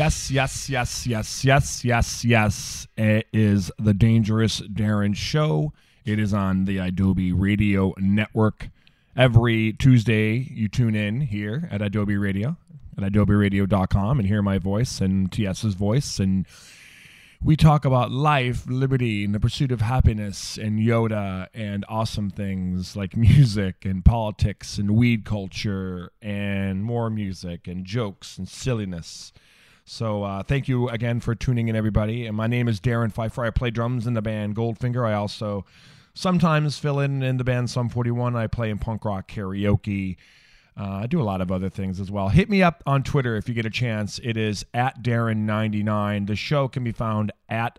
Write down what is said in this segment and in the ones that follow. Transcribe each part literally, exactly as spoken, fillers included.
Yes, yes, yes, yes, yes, yes, yes. It is the Dangerous Darren Show. It is on the Adobe Radio Network. Every Tuesday, you tune in here at Adobe Radio, at adobe radio dot com, and hear my voice and TS's voice. And we talk about life, liberty, and the pursuit of happiness, and Yoda, and awesome things like music and politics and weed culture, and more music and jokes and silliness. So uh, thank you again for tuning in, everybody. And my name is Darren Pfeiffer. I play drums in the band Goldfinger. I also sometimes fill in in the band Sum forty-one. I play in punk rock karaoke. Uh, I do a lot of other things as well. Hit me up on Twitter if you get a chance. It is at Darren ninety-nine. The show can be found at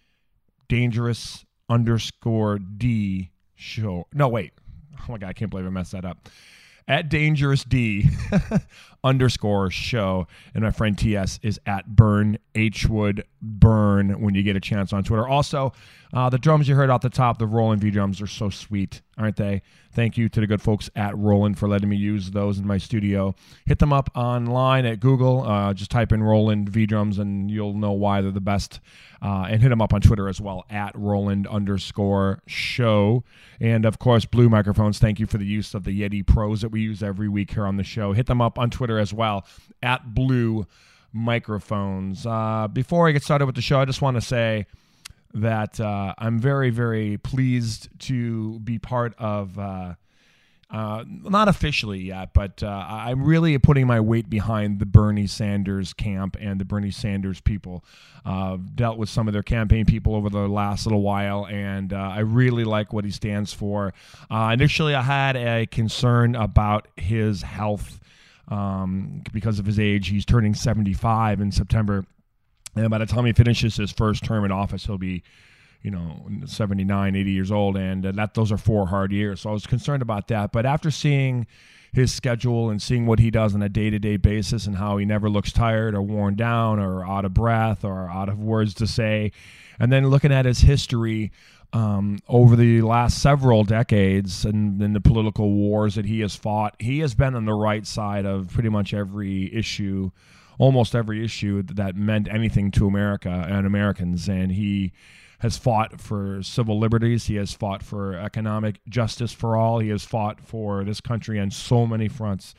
dangerous underscore D show. No, wait. Oh my God, I can't believe I messed that up. At Dangerous D underscore show. And my friend T S is at Burn H Wood Burn when you get a chance on Twitter. Also, uh, the drums you heard off the top, the Roland V drums, are so sweet, aren't they? Thank you to the good folks at Roland for letting me use those in my studio. Hit them up online at Google. Uh, just type in Roland V drums and you'll know why they're the best. Uh, and hit them up on Twitter as well, at Roland underscore show. And, of course, Blue Microphones, thank you for the use of the Yeti Pros that we use every week here on the show. Hit them up on Twitter as well, at Blue Microphones. Uh, before I get started with the show, I just want to say that uh, I'm very, very pleased to be part of, uh, uh, not officially yet, but uh, I'm really putting my weight behind the Bernie Sanders camp and the Bernie Sanders people. Uh, dealt with some of their campaign people over the last little while, and uh, I really like what he stands for. Uh, initially, I had a concern about his health um, because of his age. He's turning seventy-five in September. And by the time he finishes his first term in office, he'll be, you know, seventy-nine, eighty years old. And uh, that those are four hard years. So I was concerned about that. But after seeing his schedule and seeing what he does on a day-to-day basis and how he never looks tired or worn down or out of breath or out of words to say, and then looking at his history um, over the last several decades and in the political wars that he has fought, he has been on the right side of pretty much every issue, almost every issue that meant anything to America and Americans. And he has fought for civil liberties. He has fought for economic justice for all. He has fought for this country on so many fronts.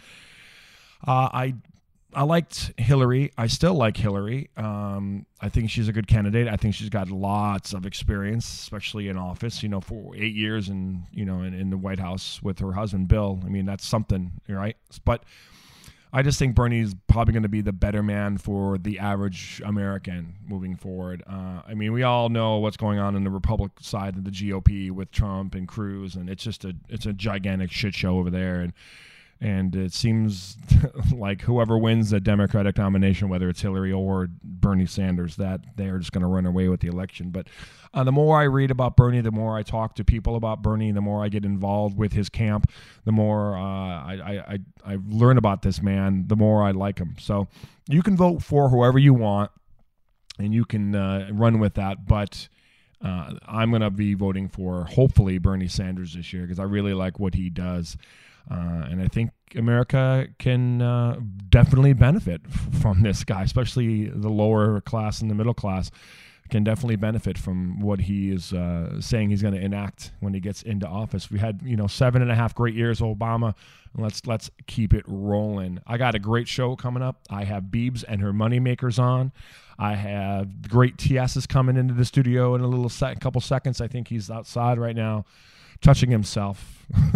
Uh, I I liked Hillary. I still like Hillary. Um, I think she's a good candidate. I think she's got lots of experience, especially in office, you know, for eight years and, you know, in, in the White House with her husband, Bill. I mean, that's something, right? But I just think Bernie's probably going to be the better man for the average American moving forward. Uh, I mean, we all know what's going on in the Republican side of the G O P with Trump and Cruz, and it's just a it's a gigantic shit show over there. And and it seems like whoever wins the Democratic nomination, whether it's Hillary or Bernie Sanders, that they are just going to run away with the election. But uh, the more I read about Bernie, the more I talk to people about Bernie, the more I get involved with his camp, the more uh, I, I, I, I learn about this man, the more I like him. So you can vote for whoever you want, and you can uh, run with that. But uh, I'm going to be voting for, hopefully, Bernie Sanders this year because I really like what he does. Uh, and I think America can uh, definitely benefit f- from this guy, especially the lower class and the middle class can definitely benefit from what he is uh, saying he's going to enact when he gets into office. We had, you know, seven and a half great years of Obama. Let's let's keep it rolling. I got a great show coming up. I have Biebs and her moneymakers on. I have great T S's coming into the studio in a little sec- couple seconds. I think he's outside right now, touching himself.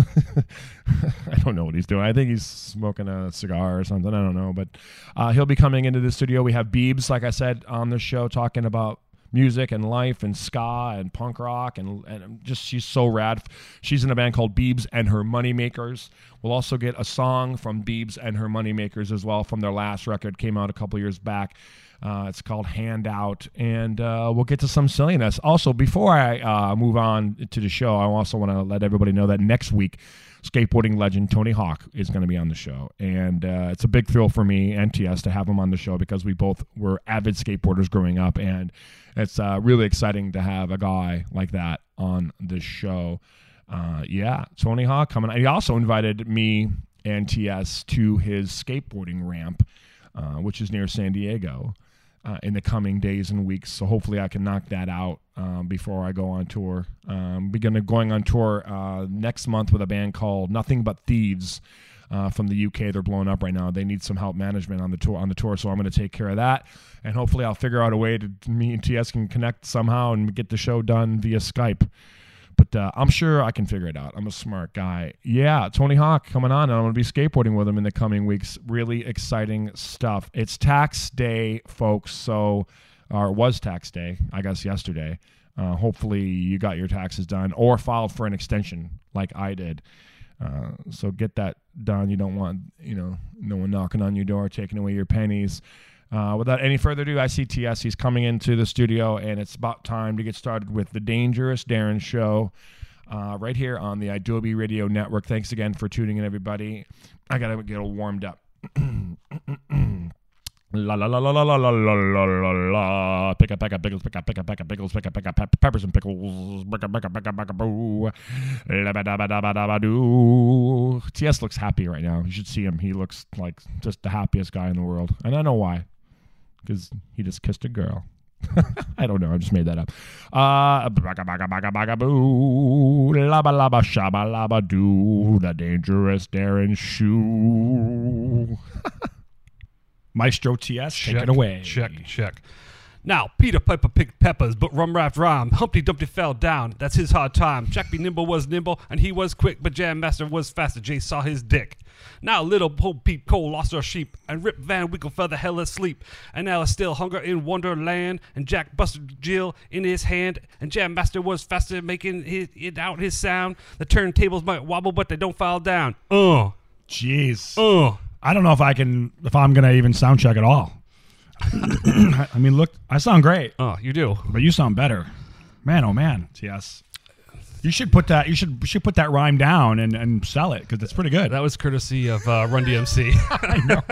I don't know what he's doing. I think he's smoking a cigar or something. I don't know. But uh, he'll be coming into the studio. We have Biebs, like I said, on the show talking about music and life and ska and punk rock. And, and just she's so rad. She's in a band called Biebs and Her Moneymakers. We'll also get a song from Biebs and Her Moneymakers as well from their last record. Came out a couple years back. Uh, it's called Handout, and uh, we'll get to some silliness. Also, before I uh, move on to the show, I also want to let everybody know that next week, skateboarding legend Tony Hawk is going to be on the show, and uh, it's a big thrill for me and T S to have him on the show because we both were avid skateboarders growing up, and it's uh, really exciting to have a guy like that on the show. Uh, yeah, Tony Hawk coming. He also invited me and T S to his skateboarding ramp, uh, which is near San Diego. uh, in the coming days and weeks. So hopefully I can knock that out um, before I go on tour. Um, begin going on tour uh, next month with a band called Nothing But Thieves uh, from the U K. They're blowing up right now. They need some help management on the tour. On the tour, so I'm going to take care of that, and hopefully I'll figure out a way to me and T S can connect somehow and get the show done via Skype. But uh, I'm sure I can figure it out. I'm a smart guy. Yeah, Tony Hawk coming on, and I'm going to be skateboarding with him in the coming weeks. Really exciting stuff. It's tax day, folks, so, or it was tax day, I guess, yesterday. Uh, hopefully you got your taxes done or filed for an extension like I did. Uh, so get that done. You don't want, you know, no one knocking on your door, taking away your pennies. Uh, without any further ado, I see T S. He's coming into the studio, and it's about time to get started with the Dangerous Darren Show uh, right here on the Adobe Radio Network. Thanks again for tuning in, everybody. I got to get all warmed up. La la la la la la la la la la la. Pick up, pick up, pickles, pick up, pick up, pick up, pickles, pick up, pick up, pe- peppers and pickles. Pick up, pick up, pick up, pick up, boo. La ba da ba da ba da ba doo. T S looks happy right now. You should see him. He looks like just the happiest guy in the world, and I know why. Because he just kissed a girl. I don't know. I just made that up. Uh, baga baga baga baga boo. Laba laba shaba laba doo. The Dangerous Darren Shoe. Maestro T S, check, take it away. Check, check. Now, Peter Piper picked peppers, but rum wrapped rhyme. Humpty Dumpty fell down. That's his hard time. Jack B. Nimble was nimble, and he was quick, but Jam Master was faster. Jay saw his dick. Now, little Bo Peep Cole lost her sheep, and Rip Van Winkle fell the hell asleep. And Alice still hunger in Wonderland, and Jack busted Jill in his hand, and Jam Master was faster, making his, it out his sound. The turntables might wobble, but they don't fall down. Uh. Jeez. Uh. I don't know if I can, if I'm going to even sound check at all. I mean, look, I sound great. Oh, you do. But you sound better. Man, oh man, T S. You should put that, you should, you should put that rhyme down and, and sell it, because it's pretty good. That was courtesy of uh, Run D M C. I know.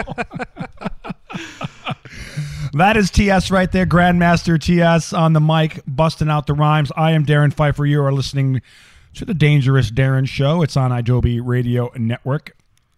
That is T S right there, Grandmaster T S on the mic, busting out the rhymes. I am Darren Pfeiffer. You are listening to the Dangerous Darren Show. It's on Adobe Radio Network.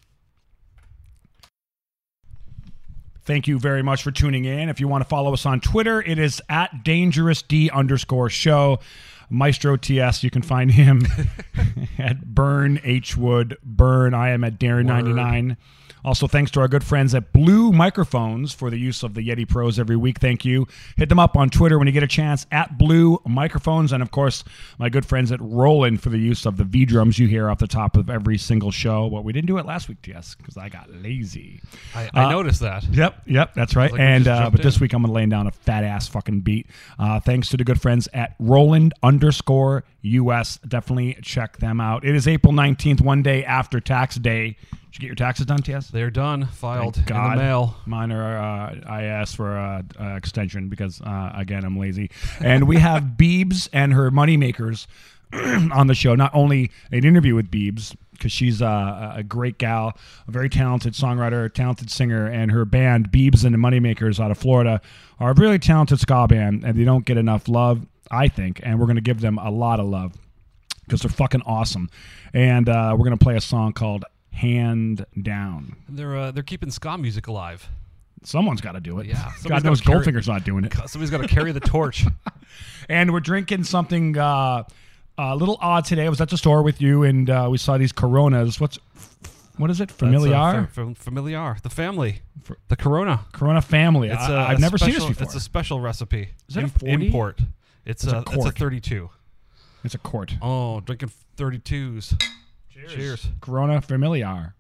Thank you very much for tuning in. If you want to follow us on Twitter, it is at DangerousD underscore show. Maestro T S, you can find him at Burn H Wood. Burn, I am at Darren ninety-nine. Also, thanks to our good friends at Blue Microphones for the use of the Yeti Pros every week. Thank you. Hit them up on Twitter when you get a chance, at Blue Microphones. And, of course, my good friends at Roland for the use of the V-drums you hear off the top of every single show. Well, we didn't do it last week, T S, because I got lazy. I, I uh, noticed that. Yep, yep, that's right. Like we and just uh, jumped But this in. week I'm laying down a fat-ass fucking beat. Uh, thanks to the good friends at Roland underscore U S. Definitely check them out. It is April nineteenth, one day after tax day. Did you get your taxes done, T S? They're done, filed Thank in God. the mail. Mine are, uh, I asked for uh, uh, extension because, uh, again, I'm lazy. And we have Beebs and her moneymakers on the show. Not only an interview with Beebs, because she's uh, a great gal, a very talented songwriter, talented singer, and her band, Beebs and the Moneymakers out of Florida, are a really talented ska band, and they don't get enough love, I think, and we're going to give them a lot of love because they're fucking awesome. And uh, we're going to play a song called Hand Down. They're uh, they're keeping ska music alive. Someone's got to do it. Yeah, God somebody's knows gotta carry- Goldfinger's not doing it. Somebody's got to carry the torch. And we're drinking something uh, a little odd today. I was at the store with you, and uh, we saw these Coronas. What's what is it? Familiar? That's, uh, fam- familiar. The family. The Corona. Corona family. It's I, a, I've a never special, seen this before. It's a special recipe. Is that a Im- forty? Import. It's, It's a a, it's a quart. thirty-two. It's a quart. Oh, drinking thirty-twos. Cheers. Cheers. Corona Familiar.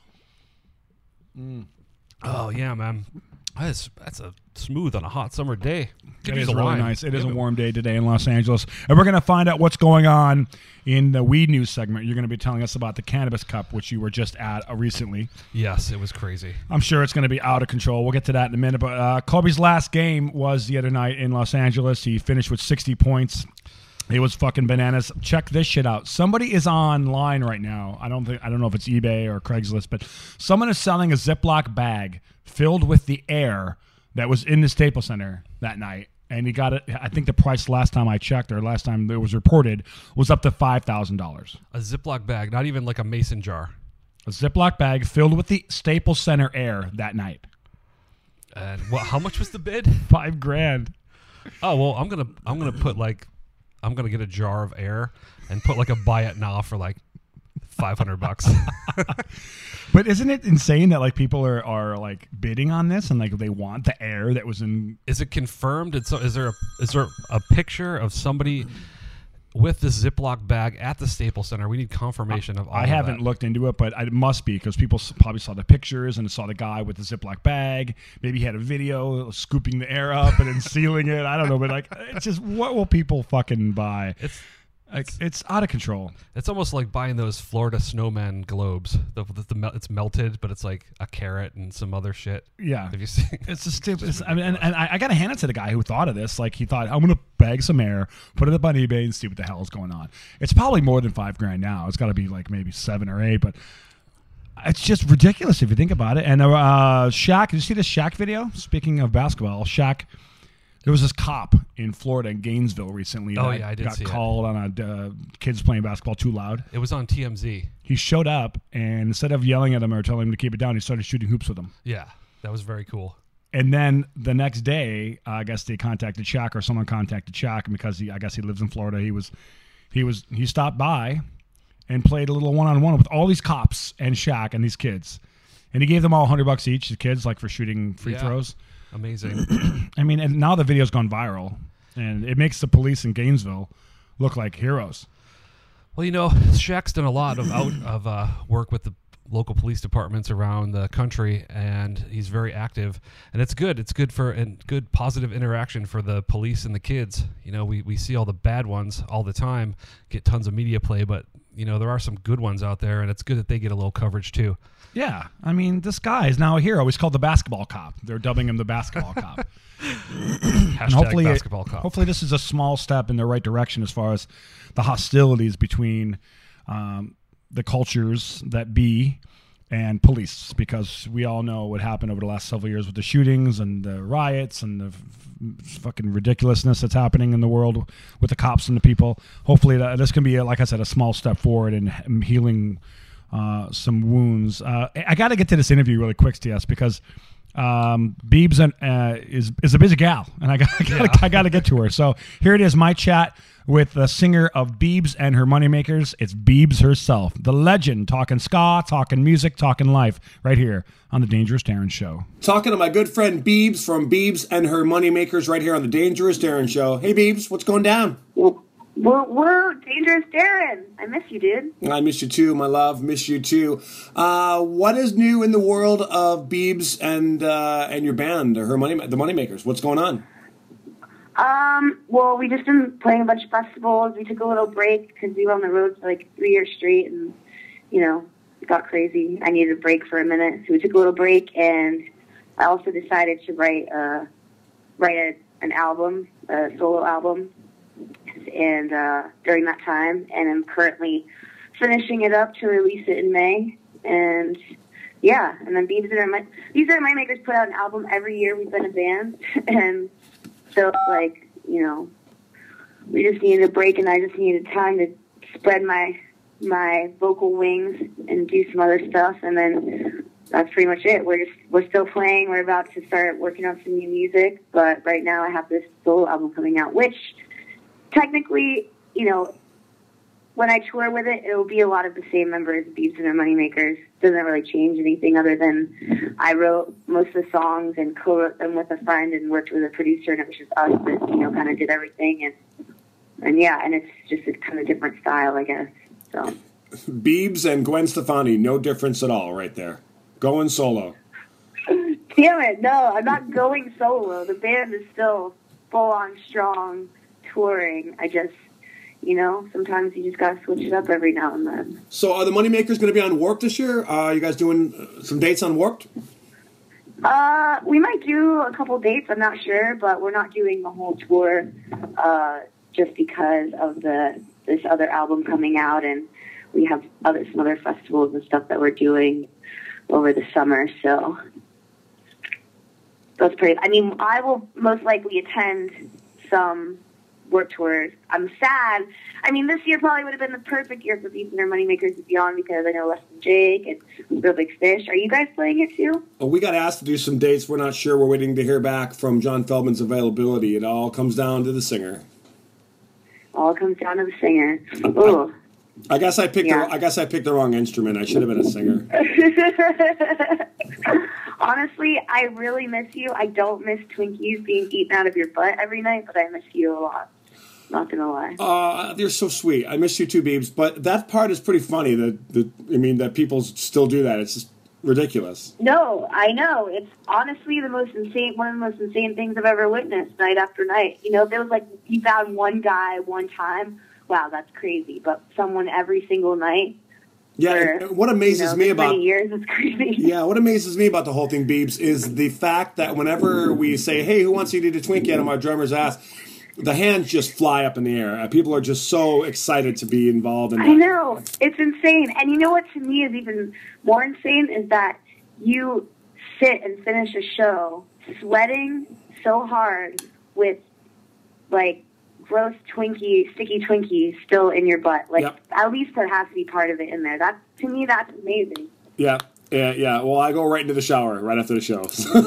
Oh yeah, man. That's that's a smooth on a hot summer day. Could It use is a really lime. nice. It is Give a it- warm day today in Los Angeles. And we're going to find out what's going on in the weed news segment. You're going to be telling us about the Cannabis Cup, which you were just at uh, recently. Yes, it was crazy. I'm sure it's going to be out of control. We'll get to that in a minute. But uh, Kobe's last game was the other night in Los Angeles. He finished with sixty points. It was fucking bananas. Check this shit out. Somebody is online right now. I don't think I don't know if it's eBay or Craigslist, but someone is selling a Ziploc bag filled with the air that was in the Staples Center that night. And he got it. I think the price last time I checked, or last time it was reported, was up to five thousand dollars. A Ziploc bag, not even like a mason jar. A Ziploc bag filled with the Staples Center air that night. And what? How much was the bid? Five grand. Oh well, I'm gonna I'm gonna put like I'm gonna get a jar of air and put like a buy it now for like five hundred bucks. But isn't it insane that like people are, are like bidding on this and like they want the air that was in? Is it confirmed? It's, is there a is there a picture of somebody with the Ziploc bag at the Staples Center? We need confirmation of all I of haven't that. looked into it, but it must be because people s- probably saw the pictures and saw the guy with the Ziploc bag. Maybe he had a video scooping the air up and then sealing it. I don't know, but like it's just what will people fucking buy? It's Like it's out of control. it's almost like buying those Florida snowman globes. The, the, the mel- it's melted, but it's like a carrot and some other shit. Yeah. Have you seen? It's a stupid. It's, I mean, and, and I, I got to hand it to the guy who thought of this. Like he thought, I'm gonna bag some air, put it up on eBay, and see what the hell is going on. It's probably more than five grand now. It's got to be like maybe seven or eight, but it's just ridiculous if you think about it. And uh, Shaq, did you see this Shaq video? Speaking of basketball, Shaq. There was this cop in Florida in Gainesville recently. Oh, that yeah, I did got see it. called on a uh, kids playing basketball too loud. It was on T M Z. He showed up and instead of yelling at him or telling him to keep it down, he started shooting hoops with him. Yeah, that was very cool. And then the next day, uh, I guess they contacted Shaq or someone contacted Shaq, and because he, I guess he lives in Florida, he was, he was, he stopped by and played a little one-on-one with all these cops and Shaq and these kids, and he gave them all a hundred bucks each, the kids, like for shooting free Yeah. throws. Amazing. I mean, and now the video's gone viral, and it makes the police in Gainesville look like heroes. Well, you know, Shaq's done a lot of out of uh, work with the local police departments around the country, and he's very active. And it's good. It's good for and good positive interaction for the police and the kids. You know, we, we see all the bad ones all the time get tons of media play, but you know there are some good ones out there, and it's good that they get a little coverage too. Yeah, I mean, this guy is now a hero. He's called the basketball cop. They're dubbing him the basketball cop. Hashtag And hopefully, basketball cop. hopefully, this is a small step in the right direction as far as the hostilities between um, the cultures that be and police, because we all know what happened over the last several years with the shootings and the riots and the f- fucking ridiculousness that's happening in the world with the cops and the people. Hopefully, that, this can be, like I said, a small step forward in h- healing uh, some wounds. Uh, I got to get to this interview really quick, T S, because um, Biebs and, uh, is is a busy gal, and I got I got Yeah. I got to get to her. So here it is, my chat with the singer of Biebs and her Moneymakers. It's Biebs herself, the legend, talking ska, talking music, talking life, right here on the Dangerous Darren Show. Talking to my good friend Biebs from Biebs and her Moneymakers right here on the Dangerous Darren Show. Hey, Biebs, what's going down? We're, we're Dangerous Darren. I miss you, dude. I miss you too, my love. Miss you too. Uh, what is new in the world of Biebs and uh, and your band, her money, the Moneymakers? What's going on? Um, well, we just been playing a bunch of festivals. We took a little break because we were on the road for like three years straight, and you know, it got crazy. I needed a break for a minute, so we took a little break, and I also decided to write a write a, an album, a solo album, and uh, during that time, and I'm currently finishing it up to release it in May, and yeah, and then Biebs and her My these are Moneymakers put out an album every year. We've been a band, and so, like, you know, we just needed a break, and I just needed time to spread my my vocal wings and do some other stuff, and then that's pretty much it. We're just we're still playing. We're about to start working on some new music, but right now I have this solo album coming out, which technically, you know, when I tour with it, it'll be a lot of the same members, Biebs and her Moneymakers. Doesn't really change anything other than I wrote most of the songs and co-wrote them with a friend and worked with a producer, and it was just us that, you know, kind of did everything. And, and yeah, and it's just a kind of different style, I guess. So Biebs and Gwen Stefani, no difference at all right there. Going solo. Damn it, no, I'm not going solo. The band is still full-on strong touring. I just... You know, sometimes you just got to switch it up every now and then. So are the Moneymakers going to be on Warped this year? Uh, are you guys doing some dates on Warped? Uh, we might do a couple dates. I'm not sure, but we're not doing the whole tour uh, just because of the this other album coming out, and we have other some other festivals and stuff that we're doing over the summer. So that's pretty. I mean, I will most likely attend some Warped Tour. I'm sad. I mean, this year probably would have been the perfect year for Beebs and their Moneymakers to be on because I know Less Than Jake and Real Big Fish. Are you guys playing it too? Oh, we got asked to do some dates. We're not sure. We're waiting to hear back from John Feldman's availability. It all comes down to the singer. All comes down to the singer. Ooh. I guess I picked. Yeah. The, I guess I picked the wrong instrument. I should have been a singer. Honestly, I really miss you. I don't miss Twinkies being eaten out of your butt every night, but I miss you a lot. Not gonna lie. Uh, you're so sweet. I miss you too, Beebs. But that part is pretty funny. That, that I mean, that people still do that. It's just ridiculous. No, I know. It's honestly the most insane, one of the most insane things I've ever witnessed night after night. You know, if it was like you found one guy one time, wow, that's crazy. But someone every single night. Yeah, for, what amazes you know, me this about many years is crazy. Yeah, what amazes me about the whole thing, Beebs, is the fact that whenever we say, "Hey, who wants to eat a Twinkie out of my drummer's ass?" the hands just fly up in the air. Uh, people are just so excited to be involved in that. I know. It's insane. And you know what to me is even more insane is that you sit and finish a show sweating so hard with, like, gross Twinkie, sticky Twinkie still in your butt. Like, yep. At least there has to be part of it in there. That, to me, that's amazing. Yeah. Yeah, yeah. Well, I go right into the shower right after the show.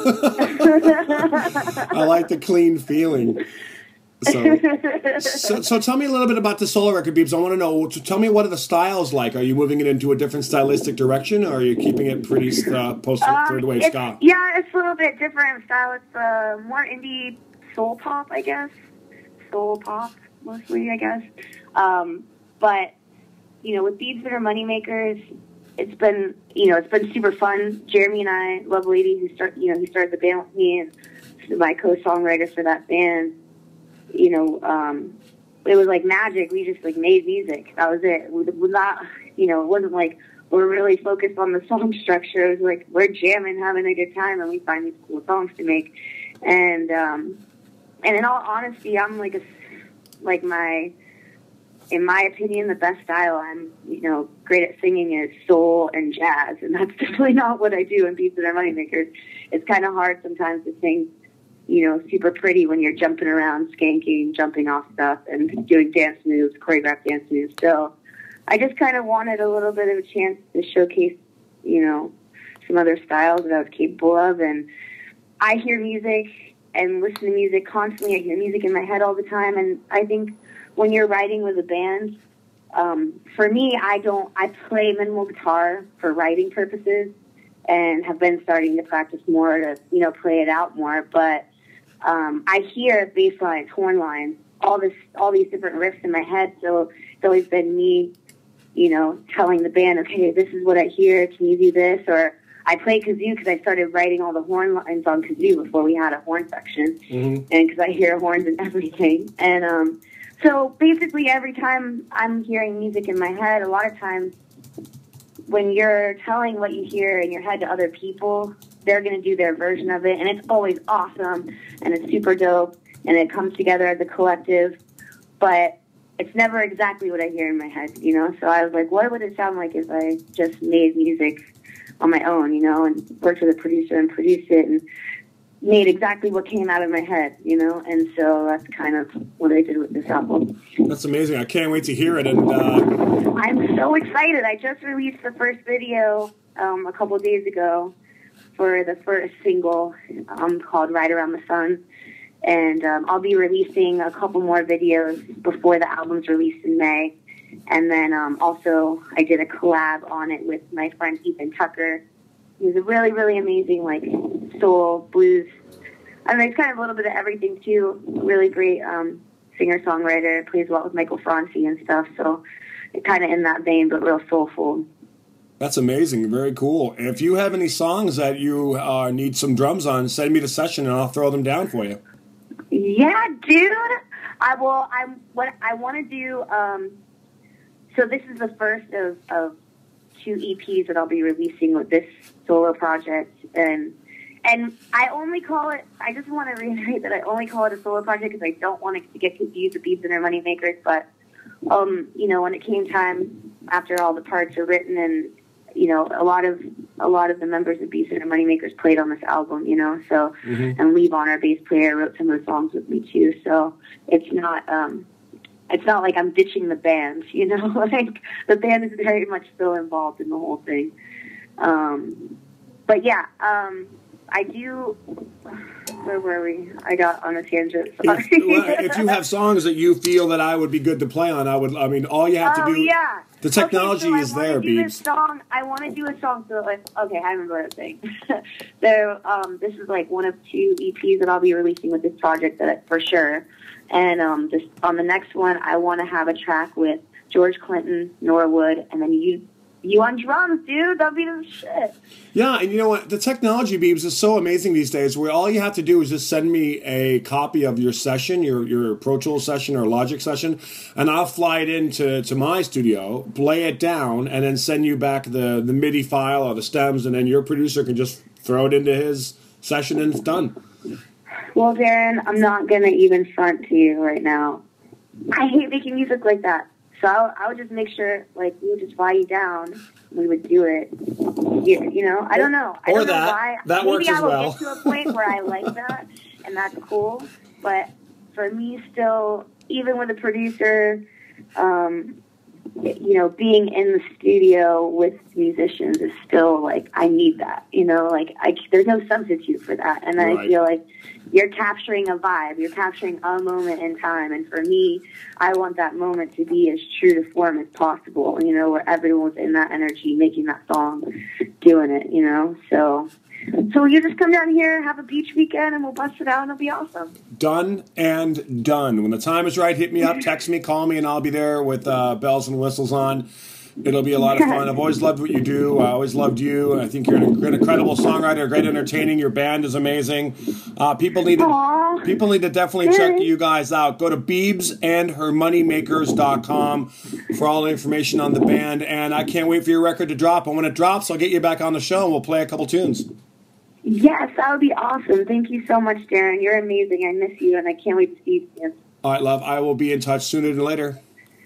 I like the clean feeling. So, so, so tell me a little bit about the solo record, Beebs. I want to know, tell me what are the styles like? Are you moving it into a different stylistic direction, or are you keeping it pretty uh, post-third um, wave it's, ska? Yeah, it's a little bit different style. It's uh, more indie soul pop, I guess. Soul pop, mostly, I guess. Um, but, you know, with Beebs and her Moneymakers, it's been, you know, it's been super fun. Jeremy and I, Love Lady, who start, you know, he started the band with me, and my co-songwriter for that band. You know, um, it was like magic. We just like made music. That was it. We would not, you know, it wasn't like we're really focused on the song structure. It was like we're jamming, having a good time, and we find these cool songs to make. And um, and in all honesty, I'm like a like my, in my opinion, the best style. I'm, you know, great at singing is soul and jazz, and that's definitely not what I do in Beebs and their Moneymakers. It's kind of hard sometimes to sing, you know, super pretty when you're jumping around, skanking, jumping off stuff, and doing dance moves, choreographed dance moves. So I just kind of wanted a little bit of a chance to showcase, you know, some other styles that I was capable of. And I hear music and listen to music constantly. I hear music in my head all the time. And I think when you're writing with a band, um, for me, I don't, I play minimal guitar for writing purposes and have been starting to practice more to, you know, play it out more. But Um, I hear bass lines, horn lines, all this, all these different riffs in my head. So it's always been me, you know, telling the band, okay, this is what I hear. Can you do this? Or I play kazoo because I started writing all the horn lines on kazoo before we had a horn section, mm-hmm. and because I hear horns and everything. And um, so basically, every time I'm hearing music in my head, a lot of times when you're telling what you hear in your head to other people, they're going to do their version of it, and it's always awesome, and it's super dope, and it comes together as a collective, but it's never exactly what I hear in my head, you know? So I was like, what would it sound like if I just made music on my own, you know, and worked with a producer and produced it and made exactly what came out of my head, you know? And so that's kind of what I did with this album. That's amazing. I can't wait to hear it. And uh... I'm so excited. I just released the first video um, a couple days ago for the first single um, called Ride Around the Sun. And um, I'll be releasing a couple more videos before the album's released in May. And then um, also I did a collab on it with my friend Ethan Tucker. He's a really, really amazing, like, soul, blues. I mean, it's kind of a little bit of everything, too. Really great um, singer-songwriter, plays well with Michael Franci and stuff. So kind of in that vein, but real soulful. That's amazing. Very cool. If you have any songs that you uh, need some drums on, send me the session and I'll throw them down for you. Yeah, dude. I will. I what I want to do. Um, so this is the first of, of two E Ps that I'll be releasing with this solo project, and and I only call it. I just want to reiterate that I only call it a solo project because I don't want it to get confused with Beebs and their Moneymakers. But um, you know, when it came time after all the parts are written and you know, a lot of a lot of the members of Beebs and Her Moneymakers played on this album, you know. So, Mm-hmm. and Levon, our bass player, wrote some of the songs with me too. So it's not, um, it's not like I'm ditching the band, you know. Like the band is very much still involved in the whole thing. Um, but yeah, um, I do. Where were we? I got on a tangent. If, well, if you have songs that you feel that I would be good to play on, I would. I mean, all you have to Oh do. yeah. The technology okay, so is I wanna there, do this Beebs. Song, I want to do a song. So, like, okay, I remember what I'm saying. so, um, this is like one of two E Ps that I'll be releasing with this project, that for sure. And um, this on the next one, I want to have a track with George Clinton, Norwood, and then you. You on drums, dude. That'd be the shit. Yeah, and you know what? The technology, Beebs, is so amazing these days where all you have to do is just send me a copy of your session, your your Pro Tools session or Logic session, and I'll fly it into to my studio, play it down, and then send you back the, the MIDI file or the stems, and then your producer can just throw it into his session and it's done. Well, Darren, I'm not going to even front to you right now. I hate making music like that. So I, I would just make sure, like, we would just fly you down. We would do it. You, you know, I don't know. I Or don't know that. why. That Maybe works I as will well. get to a point where I like that, and that's cool. But for me, still, even with a producer, um, you know, being in the studio with musicians is still, like, I need that. You know, like, I, there's no substitute for that. And Right. I feel like you're capturing a vibe. You're capturing a moment in time. And for me, I want that moment to be as true to form as possible, you know, where everyone's in that energy, making that song, doing it, you know. So so you just come down here, have a beach weekend, and we'll bust it out, and it'll be awesome. Done and done. When the time is right, hit me up, text me, call me, and I'll be there with uh, bells and whistles on. It'll be a lot of fun. I've always loved what you do. I always loved you. And I think you're an incredible songwriter, great entertaining. Your band is amazing. Uh, people need to Aw. people need to definitely check you guys out. Go to Beebs and Her Moneymakers dot com for all the information on the band. And I can't wait for your record to drop. And when it drops, I'll get you back on the show and we'll play a couple tunes. Yes, that would be awesome. Thank you so much, Darren. You're amazing. I miss you, and I can't wait to see you. All right, love. I will be in touch sooner than later.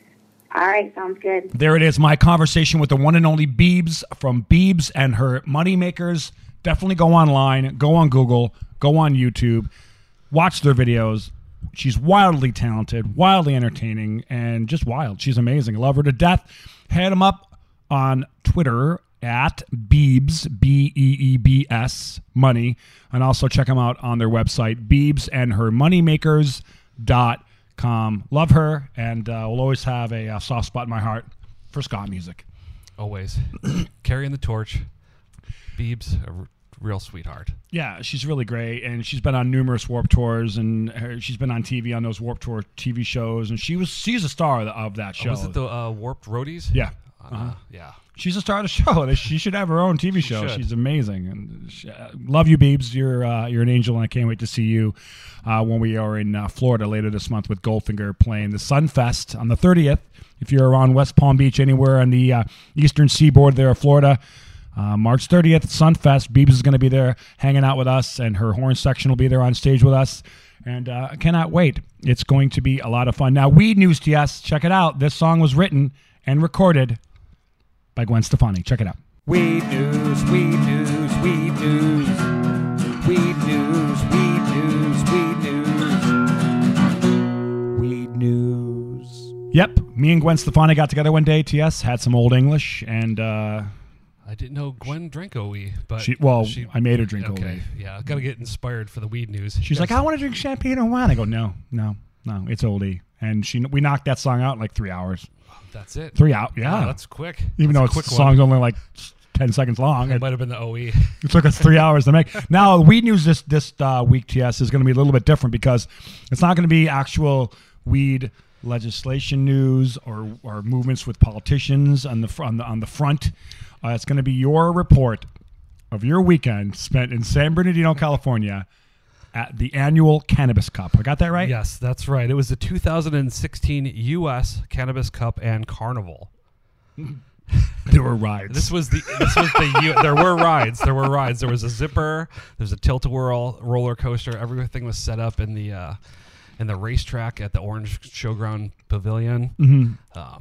All right, sounds good. There it is, my conversation with the one and only Beebs from Beebs and Her Moneymakers. Definitely go online, go on Google, go on YouTube, watch their videos. She's wildly talented, wildly entertaining, and just wild. She's amazing. I love her to death. Head them up on Twitter at Beebs, B E E B S, money, and also check them out on their website, Beebs and Her Moneymakers dot com. Um, love her, and uh, will always have a, a soft spot in my heart for ska music. Always. Carrying the torch. Beebs, a r- real sweetheart. Yeah, she's really great, and she's been on numerous Warp Tours, and her, she's been on T V on those Warp Tour T V shows, and she was she's a star of, the, of that show. Oh, was it the uh, Warped Roadies? Yeah. Uh, Uh-huh. Yeah. She's a star of the show. She should have her own T V show. should. She's amazing, and she, uh, love you, Beebs. You're uh, you're an angel, and I can't wait to see you uh, when we are in uh, Florida later this month with Goldfinger playing the Sunfest on the thirtieth. If you're around West Palm Beach, anywhere on the uh, eastern seaboard there of Florida, uh, March thirtieth, Sunfest. Beebs is going to be there hanging out with us, and her horn section will be there on stage with us. And uh, I cannot wait. It's going to be a lot of fun. Now, Weed News T S, check it out. This song was written and recorded by Gwen Stefani. Check it out. Weed news, weed news, weed news. Weed news, weed news, weed news. Weed news. Yep, me and Gwen Stefani got together one day, T S, had some Old English, and uh, I didn't know Gwen drank O E, but she, well, she, I made her drink okay, Old. yeah, got to get inspired for the weed news. She's like, I want to drink champagne or wine. I go, no, no, no, it's Oldie. And she, we knocked that song out in like three hours. That's it. Three out, yeah. Wow, that's quick. Even That's though a it's, quick the song's one. only like ten seconds long. It It, might have been the O E. it took us three hours to make. Now, Weed News this this uh, week, T S, is going to be a little bit different because it's not going to be actual weed legislation news or, or movements with politicians on the fr- on the, on the front. Uh, it's going to be your report of your weekend spent in San Bernardino, California, at the annual Cannabis Cup. I got that right? Yes, that's right. It was the two thousand sixteen U S Cannabis Cup and Carnival. There were rides. This was the this was the U, there were rides. There were rides. There was a zipper. There was a tilt-a-whirl roller coaster. Everything was set up in the uh, in the racetrack at the Orange Showground Pavilion. Mhm. Um,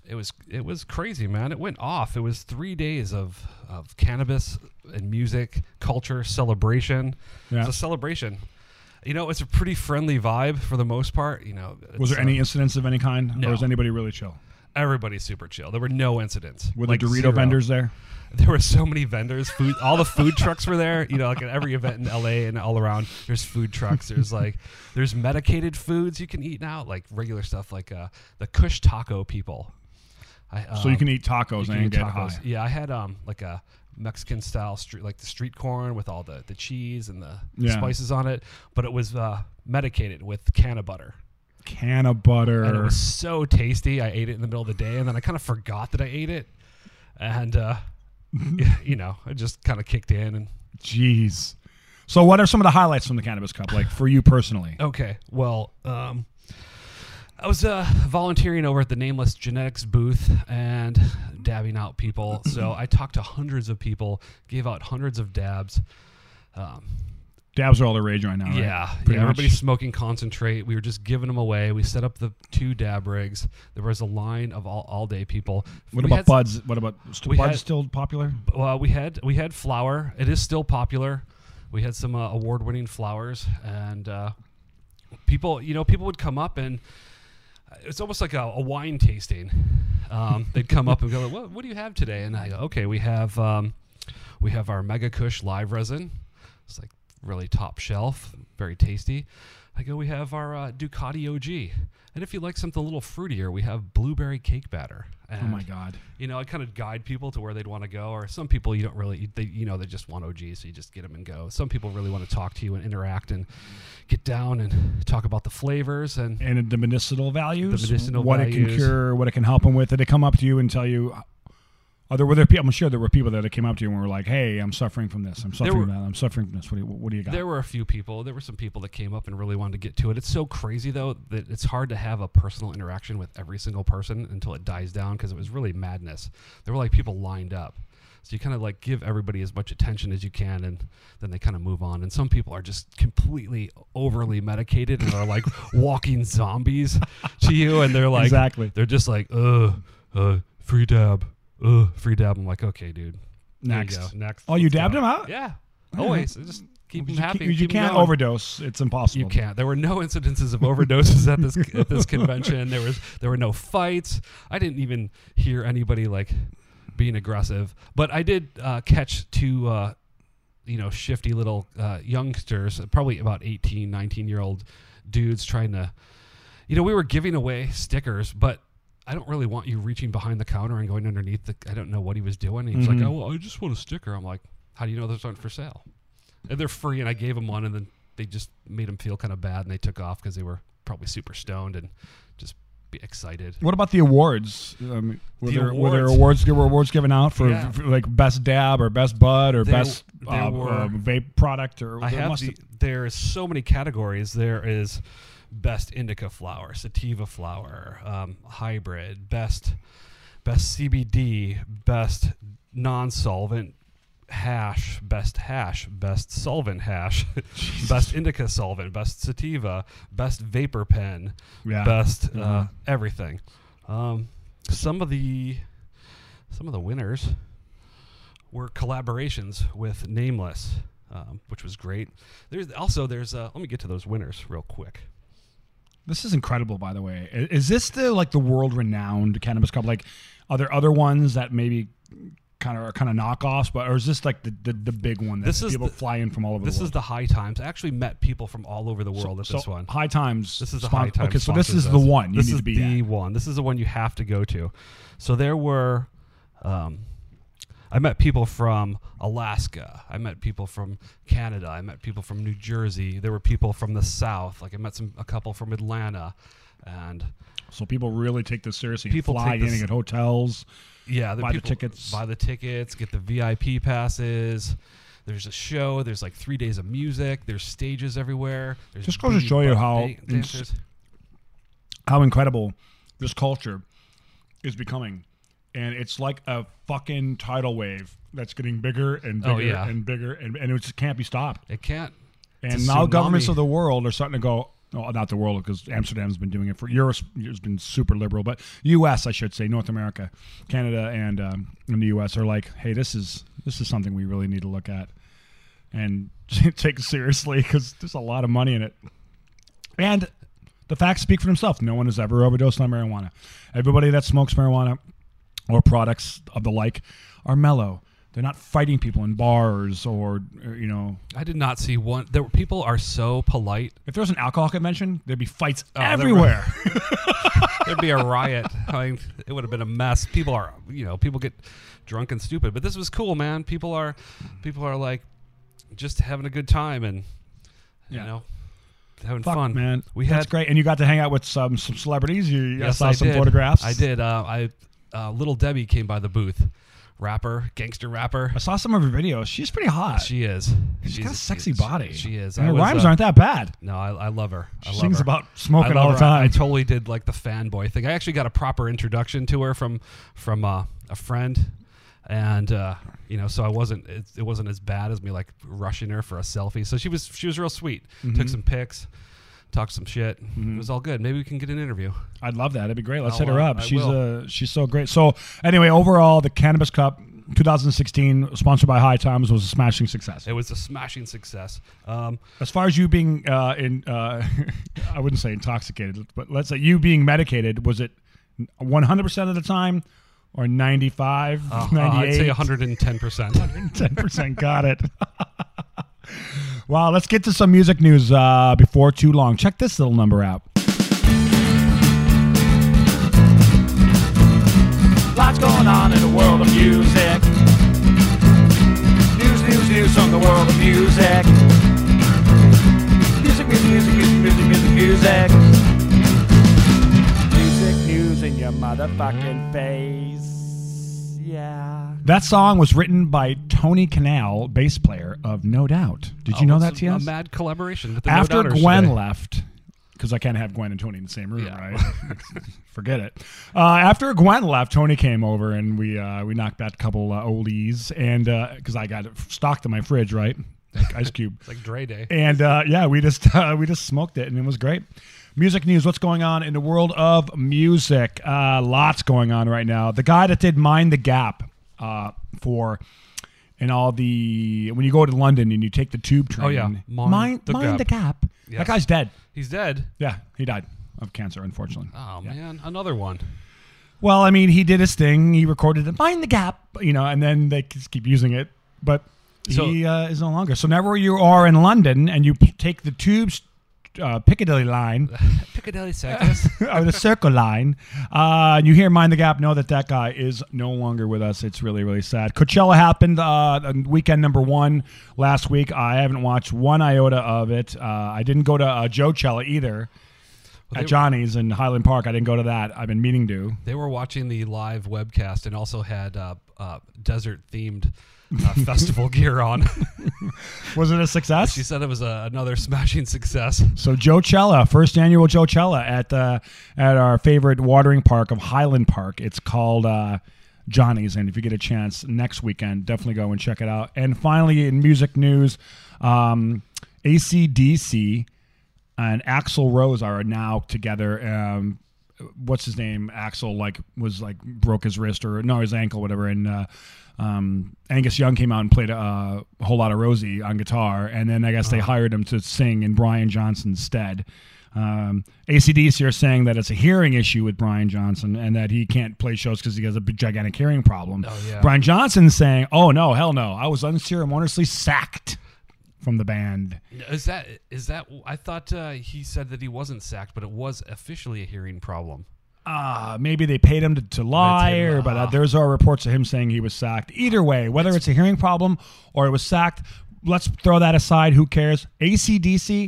it was it was crazy, man. It went off. It was three days of of cannabis and music, culture, celebration. Yeah. It was a celebration. You know, it's a pretty friendly vibe for the most part. You know, Was there it's, any uh, incidents of any kind? no. Or was anybody really chill? Everybody's super chill. There were no incidents. Were like the Dorito zero. vendors there? There were so many vendors. Food, all the food trucks were there. You know, like at every event in L A and all around, there's food trucks. There's like, there's medicated foods you can eat now, like regular stuff, like uh, the Kush Taco people. I, So you um, can eat tacos you can and eat get tacos. high. Yeah, I had um like a Mexican style street, like the street corn with all the, the cheese and the Yeah. spices on it, but it was uh, medicated with can of butter. Can of butter. And it was so tasty. I ate it in the middle of the day, and then I kind of forgot that I ate it, and uh, you know, it just kind of kicked in. And Jeez. So what are some of the highlights from the Cannabis Cup, like for you personally? okay, well, um, I was uh, volunteering over at the Nameless Genetics booth and dabbing out people. So I talked to hundreds of people, gave out hundreds of dabs. Um, Dabs are all the rage right now, right? Yeah, Pretty yeah. much. Everybody's smoking concentrate. We were just giving them away. We set up the two dab rigs. There was a line of all, all day people. What We about had- buds? What about st- we buds had- still popular? Well, we had we had flour. It is still popular. We had some uh, award-winning flowers, and uh, people, you know, people would come up and it's almost like a, a wine tasting. Um, they'd come up and go, "What, what do you have today?" And I go, "Okay, we have um, we have our Mega Kush live resin. It's like really top shelf, very tasty." I go, "We have our uh, Ducati O G, and if you like something a little fruitier, we have blueberry cake batter." And, Oh my God. You know, I kind of guide people to where they'd want to go, or some people you don't really, they, you know, they just want O G, so you just get them and go. Some people really want to talk to you and interact and get down and talk about the flavors and And the medicinal values, The medicinal what it values. can cure, what it can help them with. Did they come up to you and tell you? Are there, were there people? I'm sure there were people that came up to you and were like, "Hey, I'm suffering from this. I'm suffering were- from that. I'm suffering from this. What do you, what do you got?" There were a few people. There were some people that came up and really wanted to get to it. It's so crazy, though, that it's hard to have a personal interaction with every single person until it dies down, because it was really madness. There were like people lined up. So you kind of like give everybody as much attention as you can, and then they kind of move on. And some people are just completely overly medicated and are like walking zombies to you. And they're like, Exactly. they're just like, uh, uh, free dab, uh, free dab. I'm like, okay, dude. There Next. you go. Next. Oh, you Let's dabbed go. them out? Yeah. All Always. right. Just keep them You, happy. can't- you keep 'em can't going. overdose. It's impossible. You can't. There were no incidences of overdoses at this at this convention. There was there were no fights. I didn't even hear anybody like being aggressive. But I did uh, catch two, uh, you know, shifty little uh, youngsters, probably about eighteen, nineteen year old dudes trying to, you know, we were giving away stickers, but I don't really want you reaching behind the counter and going underneath the, I don't know what he was doing. He was Mhm. like, oh, well, I just want a sticker. I'm like, how do you know those aren't for sale? And they're free, and I gave them one, and then they just made them feel kind of bad, and they took off because they were probably super stoned and just be excited. What about the awards? Um, were, The there, were there awards. awards? Were awards given out for, Yeah. for like best dab or best bud or There- best there uh, were- uh, vape product? Or I there have must the, there is so many categories. There is best indica flower, sativa flower, um, hybrid, best best C B D, best non-solvent hash, best hash, best solvent hash, best indica solvent, best sativa, best vapor pen, Yeah. best uh, Mhm. everything. Um, some of the some of the winners were collaborations with Nameless, um, which was great. There's also there's uh, let me get to those winners real quick. This is incredible, by the way. I- Is this the like the world renowned Cannabis Cup? Like, are there other ones that maybe kind of are kind of knockoffs, but or is this like the the, the big one that This is people the- fly in from all over This the world? is the High Times. I actually met people from all over the world at so this one. High Times. This is the spon- High Times. Okay, so this sponsors is the us. one you this need is to be the at. one. This is the one you have to go to. So there were, um, I met people from Alaska. I met people from Canada. I met people from New Jersey. There were people from the South. Like I met some a couple from Atlanta, and So people really take this seriously. People fly take in this- and get hotels. yeah, Buy the people tickets. buy the tickets, get the V I P passes. There's a show. There's like three days of music. There's stages everywhere. There's Just goes to booty show you butt how dan- dancers. How incredible this culture is becoming. And it's like a fucking tidal wave that's getting bigger and bigger Oh, yeah. and bigger, and, and it just can't be stopped. It can't. And It's a now tsunami. governments of the world are starting to go, No, not the world, because Amsterdam's been doing it for Europe. Has been super liberal, but U S, I should say, North America, Canada, and um, and the U S are like, hey, this is this is something we really need to look at and take seriously, because there's a lot of money in it. And the facts speak for themselves. No one has ever overdosed on marijuana. Everybody that smokes marijuana or products of the like are mellow. They're not fighting people in bars or, or, you know. I did not see one. There were, people are so polite. If there was an alcohol convention, there'd be fights Oh, there everywhere. There'd be a riot. I mean, it would have been a mess. People are, you know, people get drunk and stupid. But this was cool, man. People are, people are like, just having a good time and, you Yeah. know, having Fuck, fun. man. We That's had great. And you got to hang out with some some celebrities. You I Yes, saw I some did. photographs. I did. Uh, I uh, Little Debbie came by the booth. Rapper, gangster rapper. I saw some of her videos. She's pretty hot. She is. She's got a a- sexy she- body. She is. And I her was, rhymes uh, aren't that bad. No, I, I love her. I She love sings her. about smoking I love all the her. I, I time. totally did like the fanboy thing. I actually got a proper introduction to her from from uh, a friend, and uh, you know, so I wasn't. It, it wasn't as bad as me like rushing her for a selfie. So she was she was real sweet. Mm-hmm. Took some pics, talked some shit. It was all good. Maybe we can get an interview. I'd love that. That'd be great. Let's I'll, hit her uh, up. I she's will. uh, she's so great. So anyway, overall, the Cannabis Cup twenty sixteen, sponsored by High Times, was a smashing success. It was a smashing success. Um, As far as you being uh, in, uh, I wouldn't say intoxicated, but let's say you being medicated, was it one hundred percent of the time, or ninety-five, uh, ninety-eight? I'd say one hundred ten percent. ten percent. Got it. Wow, let's get to some music news uh, before too long. Check this little number out. Lots going on in the world of music. News, news, news from the world of music. Music, music, music, music, music, music, music. Music news in your motherfucking face. Yeah. That song was written by Tony Canal, bass player of No Doubt. Did you know that, T S? A mad collaboration with the After No Doubters Gwen today. left, because I can't have Gwen and Tony in the same room, Yeah. right? Forget it. Uh, after Gwen left, Tony came over and we uh, we knocked back a couple uh, oldies, and because I got it stocked in my fridge, right? Like Ice Cube. It's like Dre Day. And uh, yeah, we just uh, we just smoked it, and it was great. Music news. What's going on in the world of music? Uh, lots going on right now. The guy that did Mind the Gap uh, for and all the when you go to London and you take the tube train. Oh, yeah. Mind Mind, the Mind Gap. the Gap. Yes. That guy's dead. He's dead. Yeah, he died of cancer, unfortunately. Oh, Yeah. man. Another one. Well, I mean, he did his thing. He recorded it, Mind the Gap, you know, and then they just keep using it. But So- he uh, is no longer. So whenever you are in London and you p- take the tubes, uh, Piccadilly line, Piccadilly Circus. or the Circle line, uh, and you hear Mind the Gap, know that that guy is no longer with us. It's really, really sad. Coachella happened uh, on weekend number one last week. I haven't watched one iota of it. Uh, I didn't go to uh, Joechella either. Well, At they- Johnny's in Highland Park. I didn't go to that. I've been meaning to. They were watching the live webcast and also had uh, uh, desert-themed uh, festival gear on. Was it a success? She said it was a, another smashing success. So Joechella, first annual Joechella at uh, at our favorite watering park of Highland Park. It's called uh, Johnny's, and if you get a chance next weekend, definitely go and check it out. And finally, in music news, um, A C D C and Axl Rose are now together. Um, what's his name? Axl like was like broke his wrist or no his ankle, whatever, and. Uh, Um, Angus Young came out and played a, a whole lot of Rosie on guitar, and then I guess they hired him to sing in Brian Johnson's stead. Um, A C D C are saying that it's a hearing issue with Brian Johnson and that he can't play shows because he has a big, gigantic hearing problem. Oh, yeah. Brian Johnson's saying, oh, no, hell no. I was unceremoniously sacked from the band. Is that is that? I thought uh, he said that he wasn't sacked, but it was officially a hearing problem. Uh, maybe they paid him to, to lie, That's him, or, but uh, uh, there's our reports of him saying he was sacked. Either way, whether it's a hearing problem or it was sacked, let's throw that aside. Who cares? A C D C,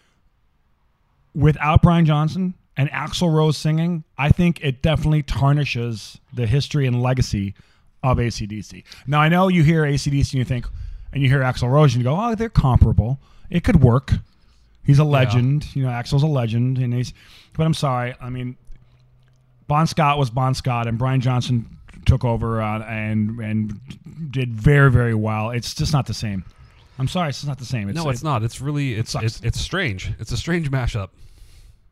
without Brian Johnson and Axl Rose singing, I think it definitely tarnishes the history and legacy of A C D C. Now, I know you hear A C D C and you think, and you hear Axl Rose and you go, oh, they're comparable. It could work. He's a legend. You know, Axl's a legend. and he's. But I'm sorry. I mean, Bon Scott was Bon Scott, and Brian Johnson took over uh, and and did very, very well. It's just not the same. I'm sorry, it's just not the same. It's, no, it's it- not. It's really it's sucks. it's, it's strange. It's a strange mashup.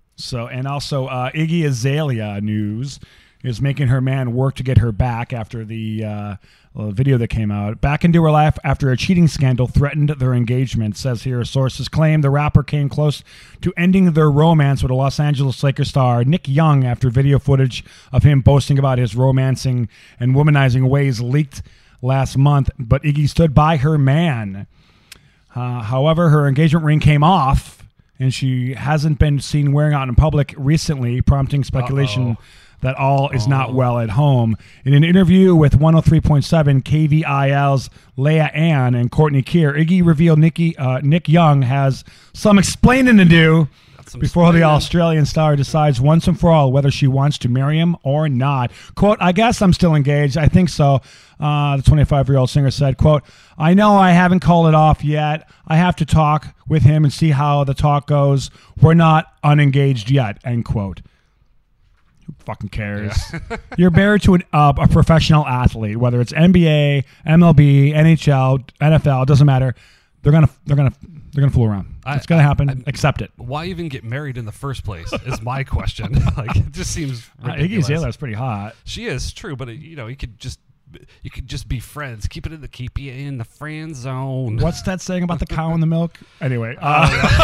So, and also uh, Iggy Azalea news is making her man work to get her back after the uh, well, video that came out. Back into her life after a cheating scandal threatened their engagement, says here. Sources claim the rapper came close to ending their romance with a Los Angeles Lakers star, Nick Young, after video footage of him boasting about his romancing and womanizing ways leaked last month. But Iggy stood by her man. Uh, however, her engagement ring came off, and she hasn't been seen wearing out in public recently, prompting speculation Uh-oh. that all is not well at home. In an interview with one oh three point seven K V I L's Leah Ann and Courtney Keir, Iggy revealed Nicky, uh, Nick Young has some explaining to do some before the explaining. Australian star decides once and for all whether she wants to marry him or not. Quote, I guess I'm still engaged. I think so. Uh, the twenty-five-year-old singer said, quote, I know I haven't called it off yet. I have to talk with him and see how the talk goes. We're not unengaged yet, end quote. Who fucking cares? Yeah. You're married to an, uh, a professional athlete, whether it's N B A, M L B, N H L, N F L, doesn't matter. They're gonna, they're gonna, they're gonna fool around. I, it's gonna happen. I, I, Accept it. Why even get married in the first place is my question. Like, it just seems Uh, Iggy ridiculous. Azalea's pretty hot. She is true, but uh, you know, you could just you could just be friends. Keep it in the keep you in the friend zone. What's that saying about the cow and the milk? Anyway, uh,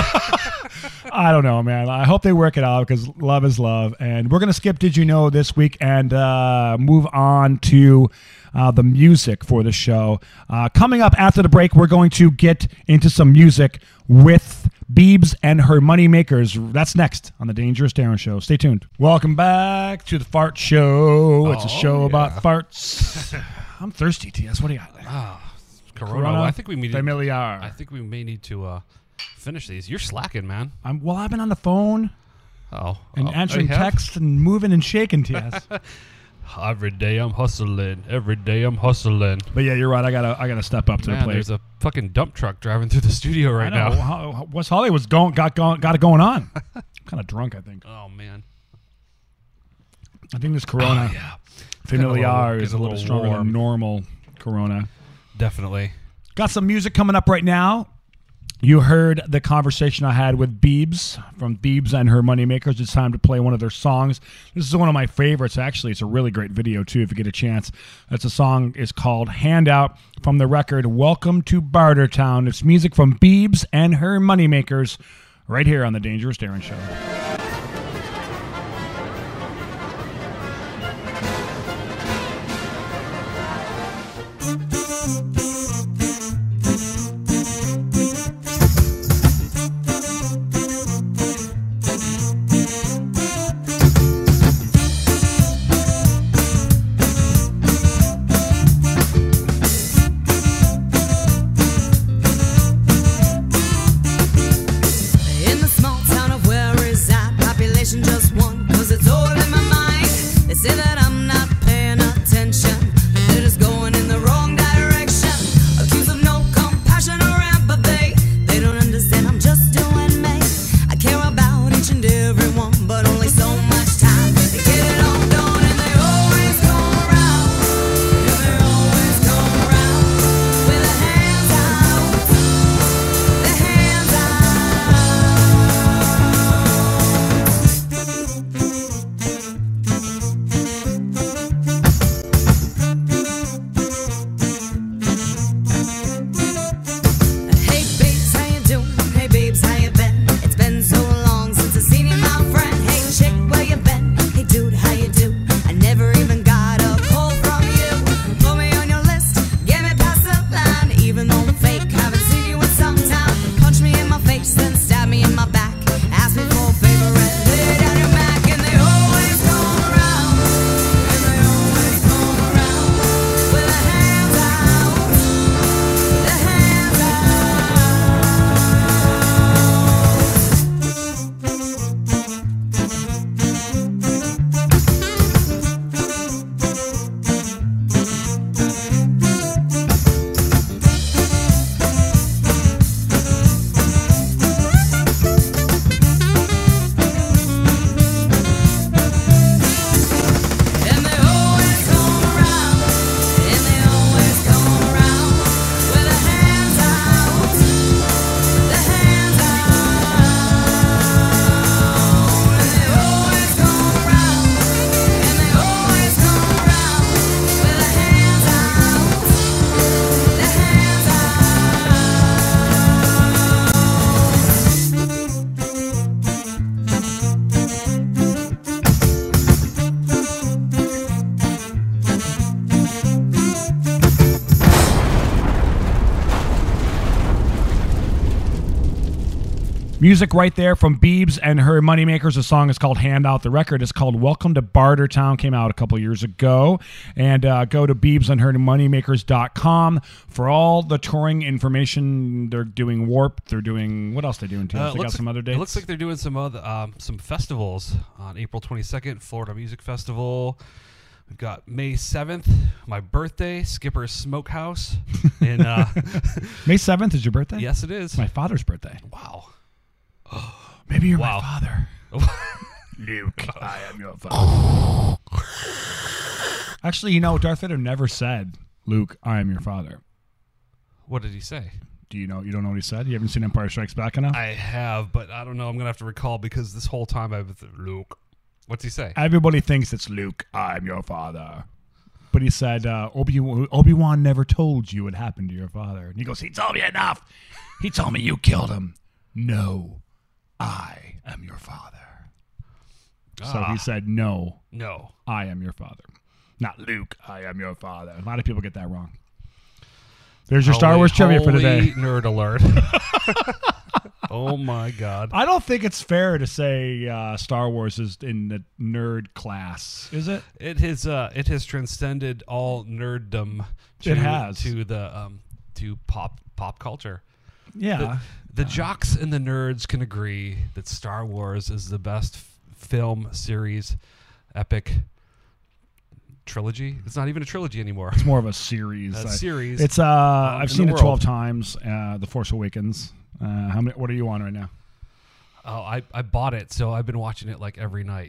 I don't know, man. I hope they work it out because love is love. And we're gonna skip Did You Know this week and uh, move on to uh, the music for the show. Uh, coming up after the break, we're going to get into some music with Biebs and her money makers. That's next on the Dangerous Darren Show. Stay tuned. Welcome back to the Fart Show. It's a Oh, show yeah. about farts. I'm thirsty, T S. What do you got? Ah, Corona. Corona I think we need. Familiar. I think we may need to uh, finish these. You're slacking, man. I'm, well, I've been on the phone Oh, and oh, answering you have? texts and moving and shaking, T S. Every day I'm hustling. Every day I'm hustling. But yeah, you're right. I gotta, I gotta step up to Man, the plate. there's a fucking dump truck driving through the studio right I know. now. How- West Hollywood's going, got, going, got it going on. I'm kind of drunk, I think. Oh man. I think this Corona Oh, yeah. Familiar Getting a little- is a getting a little little stronger warm. than normal Corona. Definitely. Got some music coming up right now. You heard the conversation I had with Biebs from Biebs and her Moneymakers. It's time to play one of their songs. This is one of my favorites, actually. It's a really great video, too, if you get a chance. It's a song is called Handout from the record Welcome to Bartertown. It's music from Biebs and her Moneymakers right here on The Dangerous Darren Show. In the small town of where is Music right there from Biebs and her Moneymakers. The song is called Handout. The record is called Welcome to Bartertown. Came out a couple years ago. And uh, go to Biebs and her moneymakers dot com for all the touring information. They're doing Warp. They're doing, what else are they doing? Too? Uh, they got looks some like- other dates? It looks like they're doing some other um, some festivals on April twenty-second, Florida Music Festival. We've got May seventh, my birthday, Skipper's Smokehouse. In, uh, May seventh is your birthday? yes, it is. It's my father's birthday. Wow. Maybe you're Wow. my father. Luke, I am your father. Actually, you know, Darth Vader never said, Luke, I am your father. What did he say? Do you know? You don't know what he said? You haven't seen Empire Strikes Back enough? I have, but I don't know. I'm going to have to recall because this whole time I've been th- Luke. What's he say? Everybody thinks it's Luke, I'm your father. But he said, uh, Obi- Obi-Wan never told you what happened to your father. And he goes, he told me enough. He told me you killed him. No, I am your father. So Ah. he said, no, No. I am your father. Not Luke, I am your father. A lot of people get that wrong. There's your Star Holy- Wars trivia for holy today. Nerd alert. Oh my God. I don't think it's fair to say uh, Star Wars is in the nerd class, is it? It has uh, it has transcended all nerddom. To, It has. to the um, to pop pop culture. Yeah. The jocks and the nerds can agree that Star Wars is the best f- film series, epic trilogy. It's not even a trilogy anymore. It's more of a series. A I- series. It's uh, I've in seen the it twelve world. times. Uh, The Force Awakens. Uh, how many? What are you on right now? Oh, I, I bought it, so I've been watching it like every night.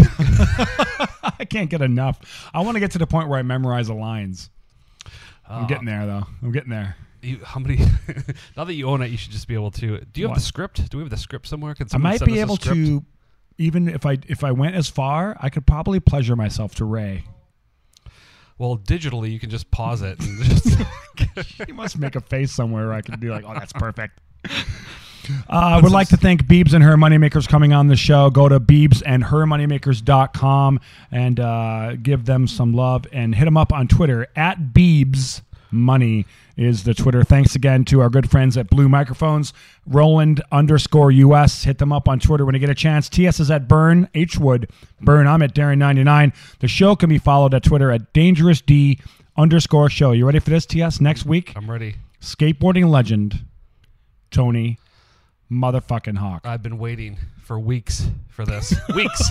I can't get enough. I want to get to the point where I memorize the lines. I'm Uh, getting there though. I'm getting there. You, how many? Now that you own it, you should just be able to. Do you have What? the script? Do we have the script somewhere? Can I someone might send be us a able script? to, even if I if I went as far, I could probably pleasure myself to Ray. Well, digitally, you can just pause it. And just You must make a face somewhere where I can be like, oh, that's perfect. Uh, I would like to thank Biebs and her Moneymakers coming on the show. Go to Biebs and her moneymakers dot com and uh, give them some love and hit them up on Twitter at Biebs Money is the Twitter. Thanks again to our good friends at Blue Microphones, Roland underscore U S. Hit them up on Twitter when you get a chance. T S is at Burn H Wood. Burn. I'm at Darren ninety-nine. The show can be followed at Twitter at Dangerous D underscore show. You ready for this, T S? Next week, I'm ready. skateboarding legend Tony motherfucking Hawk. I've been waiting for weeks for this. Weeks.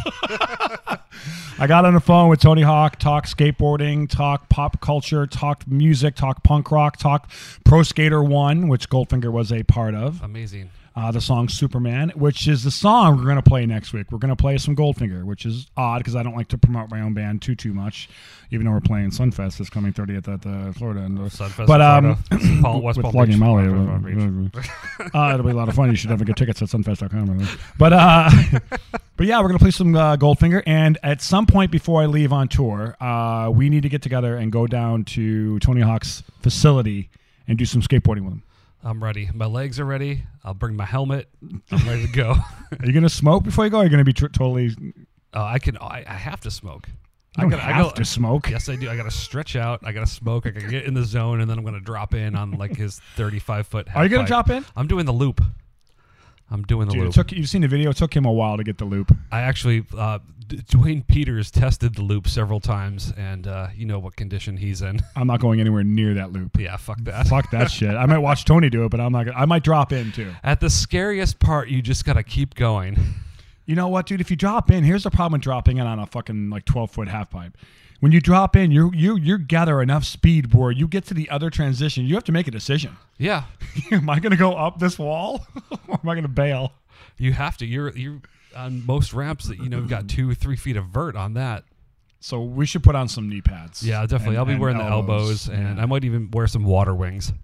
I got on the phone with Tony Hawk, talk skateboarding, talk pop culture, talk music, talk punk rock, talk Pro Skater one, which Goldfinger was a part of. Amazing. Uh, the song Superman, which is the song we're going to play next week. We're going to play some Goldfinger, which is odd because I don't like to promote my own band too, too much, even though we're playing Sunfest this coming thirtieth at the Florida. And, Sunfest but um, in Florida. Paul, West with Palm Flogging Beach. Molly. West Palm Beach. uh, it'll be a lot of fun. You should definitely get tickets at sunfest dot com. But, uh, but yeah, we're going to play some uh, Goldfinger. And at some point before I leave on tour, uh, we need to get together and go down to Tony Hawk's facility and do some skateboarding with him. I'm ready. My legs are ready. I'll bring my helmet. I'm ready to go. Are you going to smoke before you go? Or are you going to be tr- totally... Uh, I can. I, I have to smoke. You I don't gotta, have I go, to smoke. Yes, I do. I got to stretch out. I got to smoke. I got to get in the zone, and then I'm going to drop in on like his thirty-five foot. Are you going half to pipe. drop in? I'm doing the loop. I'm doing the Dude, it loop. took, you've seen the video. It took him a while to get the loop. I actually, uh, D- Dwayne Peters tested the loop several times, and uh, you know what condition he's in. I'm not going anywhere near that loop. Yeah, fuck that. Fuck that shit. I might watch Tony do it, but I'm not gonna, I might drop in too. At the scariest part, you just got to keep going. You know what, dude? If you drop in, here's the problem with dropping in on a fucking like twelve foot half pipe. When you drop in, you you you gather enough speed where you get to the other transition. You have to make a decision. Yeah, Am I going to go up this wall, or am I going to bail? you have to. You're you're on most ramps that you know you've got two, three feet of vert on that. So we should put on some knee pads. Yeah, definitely. and- I'll be and wearing the elbows, and Yeah. I might even wear some water wings.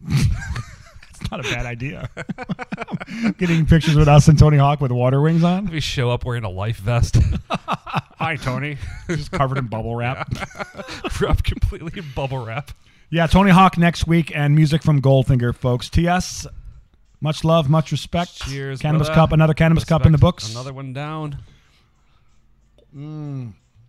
It's not a bad idea. Getting pictures with us and Tony Hawk with water wings on, We show up wearing a life vest. Hi, Tony. just covered in bubble wrap. Wrapped completely in bubble wrap. Yeah, Tony Hawk next week and music from Goldfinger, folks. T S, much love, much respect. Cheers, Cannabis brother. Cup, another Cannabis Cup in the Respect. books. Another one down.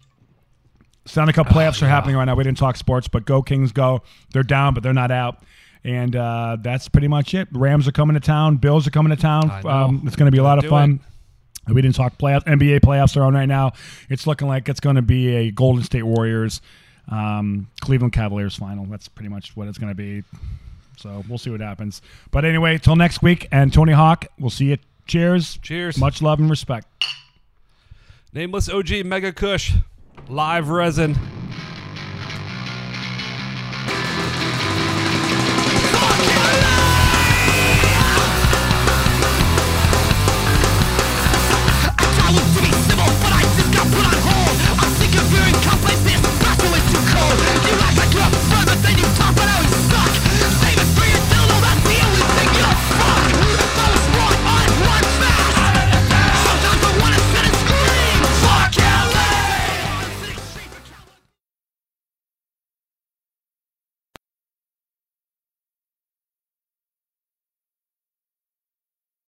Stanley Cup playoffs Oh, are yeah. happening right now. We didn't talk sports, but go Kings go. They're down, but they're not out. And uh, that's pretty much it. Rams are coming to town. Bills are coming to town. I know. Um, it's going to be a lot of Do fun. We didn't talk playoffs. N B A playoffs are on right now. It's looking like it's going to be a Golden State Warriors, um, Cleveland Cavaliers final. That's pretty much what it's going to be. So we'll see what happens. But anyway, till next week. And Tony Hawk, we'll see you. Cheers. Cheers. Much love and respect. Nameless O G Mega Kush. Live resin.